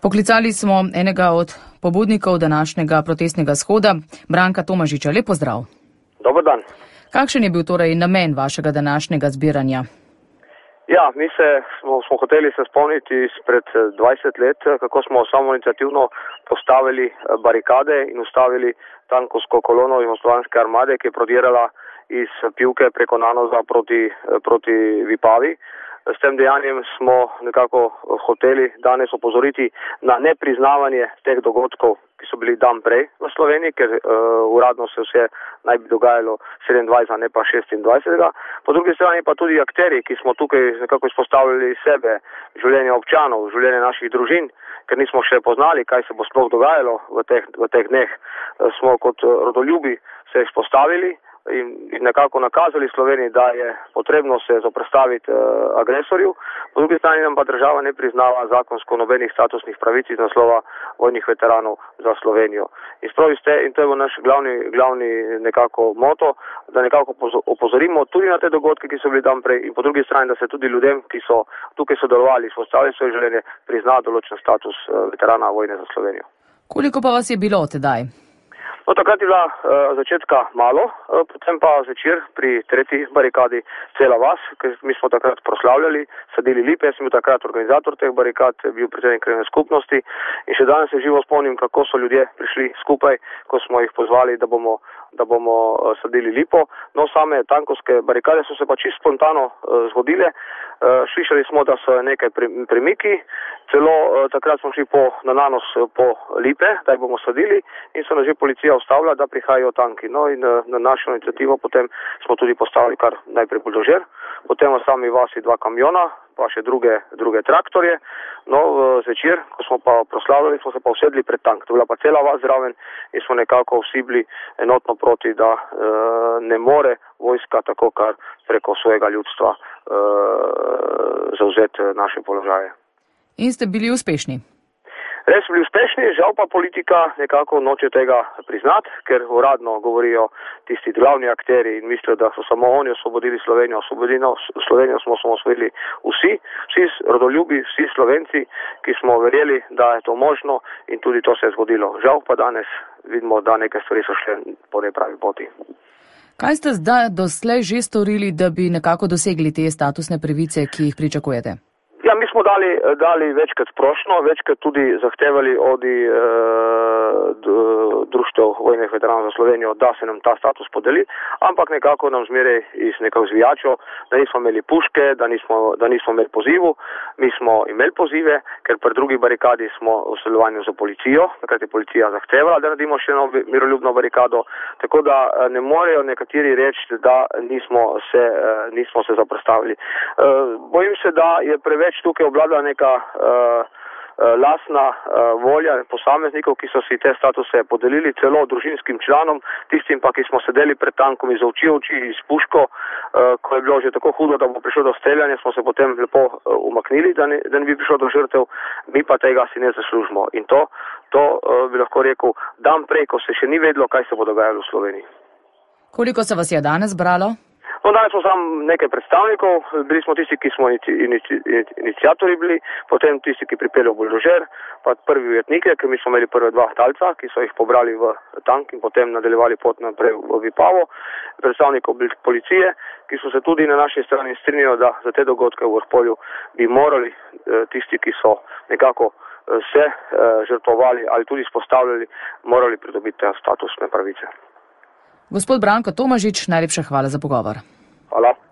Poklicali smo enega od pobudnikov današnjega protestnega shoda, Branka Tomažiča. Lep pozdrav. Dober dan. Kakšen je bil torej namen vašega današnjega zbiranja? Ja, mi smo hoteli se spomniti izpred 20 let, kako smo samoiniciativno postavili barikade in ustavili tankovsko kolono Jugoslovanske armade, ki je prodirala iz Pivke preko Nanoza proti Vipavi. S tem dejanjem smo nekako hoteli danes opozoriti na nepriznavanje teh dogodkov, ki so bili dan prej v Sloveniji, ker uradno se vse naj bi dogajalo 27, ne pa 26. Po drugi strani pa tudi akteri, ki smo tukaj nekako izpostavljali sebe, življenje občanov, življenje naših družin, ker nismo še poznali, kaj se bo sploh dogajalo v teh dneh, smo kot rodoljubi se izpostavili in nekako nakazali Sloveniji, da je potrebno se zoperstaviti agresorju. Po drugi strani nam pa država ne priznava zakonsko nobenih statusnih pravic iz naslova vojnih veteranov za Slovenijo. In to je naš glavni nekako moto, da nekako opozorimo tudi na te dogodke, ki so bili dan prej, in po drugi strani, da se tudi ljudem, ki so tukaj sodelovali, izpostavili svoje življenje, prizna določen status veterana vojne za Slovenijo. Koliko pa vas je bilo tedaj? No, takrat je bila začetka malo, potem pa zvečer pri tretji barikadi cela vas, ker mi smo takrat proslavljali, sadili lipe, jaz sem bil takrat organizator teh barikad, bil predsednik krajevne skupnosti in še danes se živo spomnim, kako so ljudje prišli skupaj, ko smo jih pozvali, da bomo sadili lipo. No, same tankovske barikade so se pa čisto spontano zgodile. Slišali smo, da so nekaj premiki, celo takrat smo šli na Nanos po lipe, da jih bomo sadili in so nas že policija ustavila, da prihajajo tanki. No in na našo inicijativo potem smo tudi postavili kar najprej buldožer, potem v sami vasi 2 kamiona, pa še druge traktorje. No, zvečer, ko smo pa proslavljali, smo se pa usedli pred tank. To je bila pa cela vas zraven in smo nekako vsi bili enotno proti, da ne more vojska tako kar preko svojega ljudstva zauzeti naše položaje. In ste bili uspešni? Res bili uspešni, žal pa politika nekako noče tega priznati, ker uradno govorijo tisti glavni akteri in mislijo, da so samo oni osvobodili Slovenijo. Slovenijo smo osvobodili vsi rodoljubi, vsi Slovenci, ki smo verjeli, da je to možno in tudi to se je zgodilo. Žal pa danes vidimo, da neke stvari so šle po nepravi poti. Kaj ste zdaj doslej že storili, da bi nekako dosegli te statusne pravice, ki jih pričakujete? Ja, mi smo dali večkrat prošnjo, večkrat tudi zahtevali od društev vojnih veteranov za Slovenijo, da se nam ta status podeli, ampak nekako nam zmeraj iz nekako zvijačo, da nismo imeli puške, da nismo imeli pozivu. Mi smo imeli pozive, ker pri drugi barikadi smo v sodelovanju z policijo, takrat je policija zahtevala, da naredimo še eno miroljubno barikado, tako da ne morejo nekateri reči, da nismo se zoperstavili. Bojim se, da je preveč tukaj obladala neka lastna volja posameznikov, ki so si te statuse podelili celo družinskim članom, tistim pa, ki smo sedeli pred tankom iz oči s puško, ko je bilo že tako hudo, da bo prišlo do streljanja, smo se potem lepo umaknili, da ne bi prišlo do žrtev, mi pa tega si ne zaslužimo. In to bi lahko rekel dan prej, ko se še ni vedlo, kaj se bo dogajalo v Sloveniji. Koliko se vas je danes bralo? No, danes smo samo nekaj predstavnikov, bili smo tisti, ki smo iniciatorji bili, potem tisti, ki pripeljejo buldožer, pa prvi ujetnike, ker mi smo imeli prve 2 talca, ki so jih pobrali v tank in potem nadaljevali pot naprej v Vipavo, predstavnikov policije, ki so se tudi na naši strani strinjali, da za te dogodke v Orpolju bi morali tisti, ki so nekako se žrtvovali ali tudi izpostavljali, morali pridobiti te statusne pravice. Gospod Branko Tomažič, najlepša hvala za pogovor. Hvala.